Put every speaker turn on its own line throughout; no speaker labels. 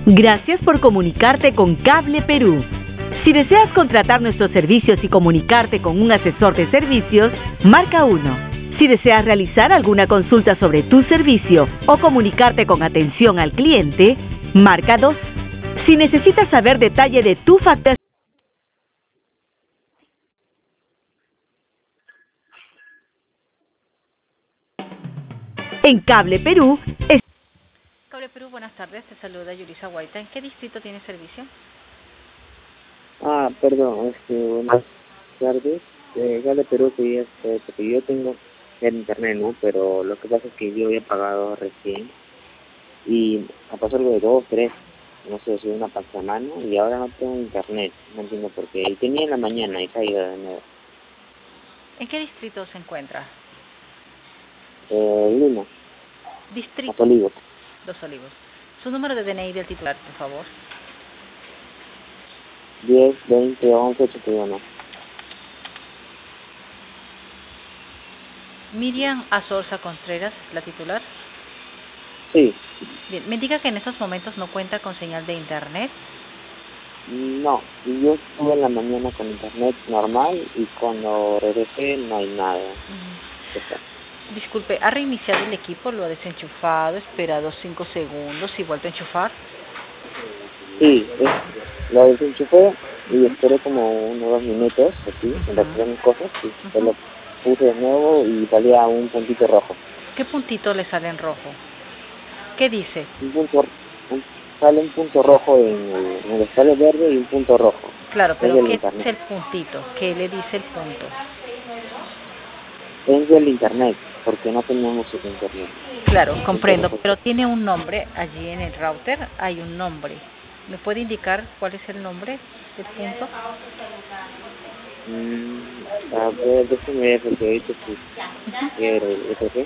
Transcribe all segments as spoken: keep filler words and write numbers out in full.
Gracias por comunicarte con Cable Perú. Si deseas contratar nuestros servicios y comunicarte con un asesor de servicios, marca uno. Si deseas realizar alguna consulta sobre tu servicio o comunicarte con atención al cliente, marca dos. Si necesitas saber detalle de tu facturación, en Cable Perú, es...
Cable Perú, buenas tardes, te saluda Yulisa Guaita. ¿En qué distrito tiene servicio?
Ah, perdón, este, buenas tardes. Eh, Cable Perú, que este, porque yo tengo el internet, ¿no? Pero lo que pasa es que yo había pagado recién y ha pasado algo de dos, tres, no sé, si una semana y ahora no tengo internet, no entiendo por qué. Y tenía en la mañana y caído de nuevo.
¿En qué distrito se encuentra?
Eh, Lima.
Distrito.
Los Olivos.
Los Olivos. Su número de D N I del titular, por favor.
diez, veinte, once, ochenta y uno.
Miriam Azorza Contreras, la titular.
Sí.
Bien, me indica que en estos momentos no cuenta con señal de internet.
No, yo estuve en la mañana con internet normal y cuando regresé no hay nada.
Mm. Disculpe, ¿ha reiniciado el equipo? ¿Lo ha desenchufado, esperado cinco segundos y vuelto a enchufar?
Sí, es, lo desenchufé y esperé como unos dos minutos, así, uh-huh. en reaccionar mis cosas, y uh-huh. lo puse de nuevo y salía un puntito rojo.
¿Qué puntito le sale en rojo? ¿Qué dice?
Un punto, un, sale un punto rojo en el, en el sale verde y un punto rojo.
Claro, pero
es
¿qué
internet.
es el puntito? ¿Qué le dice el punto?
Es del internet, porque no tenemos el internet.
Claro, comprendo, pero tiene un nombre allí en el router, hay un nombre. ¿Me puede indicar cuál es el nombre del punto?
Mm, a ver, déjame ver, porque ahorita sí. Quiero, ¿eso qué?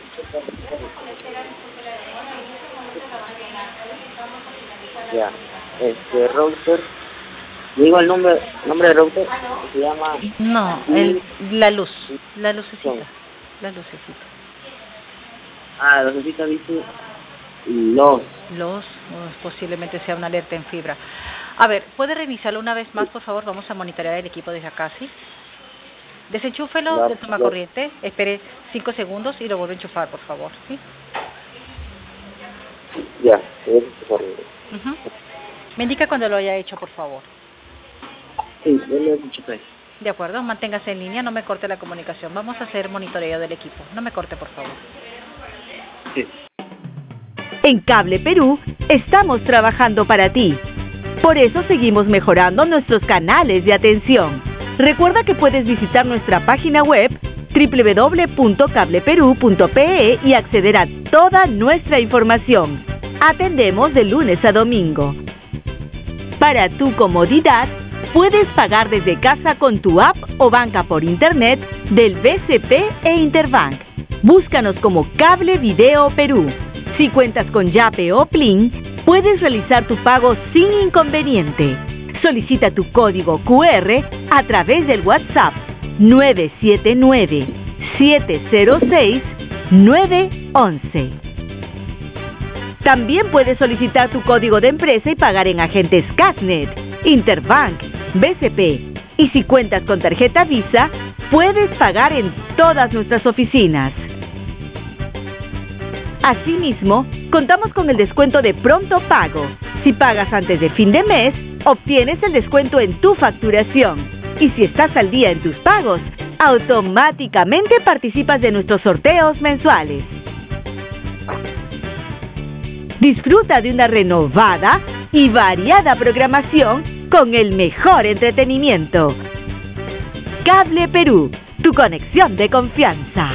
Ya, este router, digo el nombre, nombre del router, se llama...
No, el, la luz, la lucecita, la lucecita.
Ah, la lucecita dice los.
Los, oh, posiblemente sea una alerta en fibra. A ver, ¿puede reiniciarlo una vez más, por favor? Vamos a monitorear el equipo desde acá, ¿sí? Desenchúfelo
La,
de toma
la,
corriente, espere cinco segundos y lo vuelve a enchufar, por favor, ¿sí?
Ya, es corriente.
Uh-huh. Me indica cuando lo haya hecho, por favor.
Sí, yo lo enchufé.
De acuerdo, manténgase en línea, no me corte la comunicación. Vamos a hacer monitoreo del equipo. No me corte, por favor.
Sí.
En Cable Perú, estamos trabajando para ti. Por eso seguimos mejorando nuestros canales de atención. Recuerda que puedes visitar nuestra página web doble u doble u doble u punto cable perú punto pe e y acceder a toda nuestra información. Atendemos de lunes a domingo. Para tu comodidad, puedes pagar desde casa con tu app o banca por internet del B C P e Interbank. Búscanos como Cable Video Perú. Si cuentas con Yape o Plin, puedes realizar tu pago sin inconveniente. Solicita tu código cu erre a través del WhatsApp nueve siete nueve, siete cero seis, nueve once. También puedes solicitar tu código de empresa y pagar en agentes Casnet, Interbank, B C P. Y si cuentas con tarjeta Visa, puedes pagar en todas nuestras oficinas. Asimismo, contamos con el descuento de pronto pago. Si pagas antes de fin de mes, obtienes el descuento en tu facturación. Y si estás al día en tus pagos, automáticamente participas de nuestros sorteos mensuales. Disfruta de una renovada y variada programación con el mejor entretenimiento. Cable Perú, tu conexión de confianza.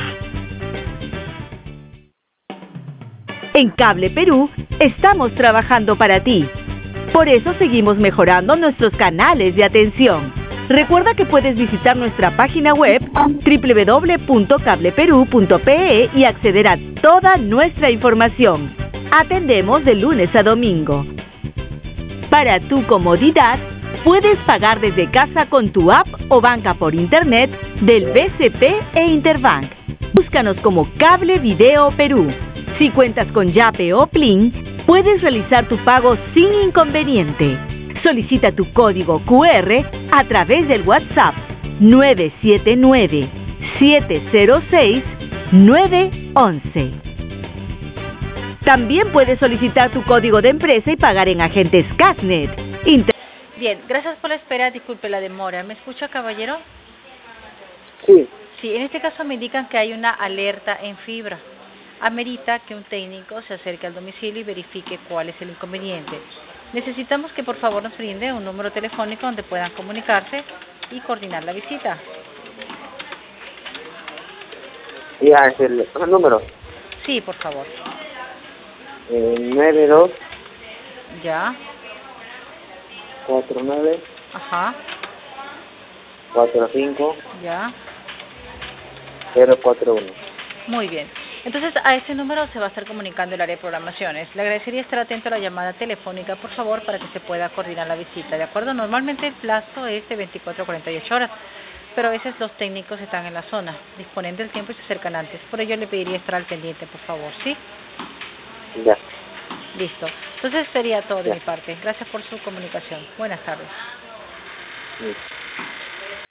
En Cable Perú, estamos trabajando para ti. Por eso seguimos mejorando nuestros canales de atención. Recuerda que puedes visitar nuestra página web doble u doble u doble u punto cable perú punto pe e y acceder a toda nuestra información. Atendemos de lunes a domingo. Para tu comodidad, puedes pagar desde casa con tu app o banca por internet del B C P e Interbank. Búscanos como Cable Video Perú. Si cuentas con Yape o Plin, Puedes realizar tu pago sin inconveniente. Solicita tu código Q R a través del WhatsApp nueve siete nueve, siete cero seis, nueve uno uno. También puedes solicitar tu código de empresa y pagar en agentes Casnet. Inter
Bien, gracias por la espera, disculpe la demora. ¿Me escucha, caballero?
Sí.
Sí, en este caso me indican que hay una alerta en fibra. Amerita que un técnico se acerque al domicilio y verifique cuál es el inconveniente. Necesitamos que por favor nos brinde un número telefónico donde puedan comunicarse y coordinar la visita.
Ya, es el, el número.
Sí, por favor.
Eh, nueve dos
Ya.
cuatro nueve
Ajá.
cuatro cinco
Ya.
cero cuatro uno.
Muy bien. Entonces, a ese número se va a estar comunicando el área de programaciones. Le agradecería estar atento a la llamada telefónica, por favor, para que se pueda coordinar la visita, ¿de acuerdo? Normalmente el plazo es de veinticuatro a cuarenta y ocho horas, pero a veces los técnicos están en la zona, disponen del tiempo y se acercan antes. Por ello le pediría estar al pendiente, por favor, ¿sí?
Ya.
Listo. Entonces sería todo de
Ya.
mi parte. Gracias por su comunicación. Buenas tardes.
Sí.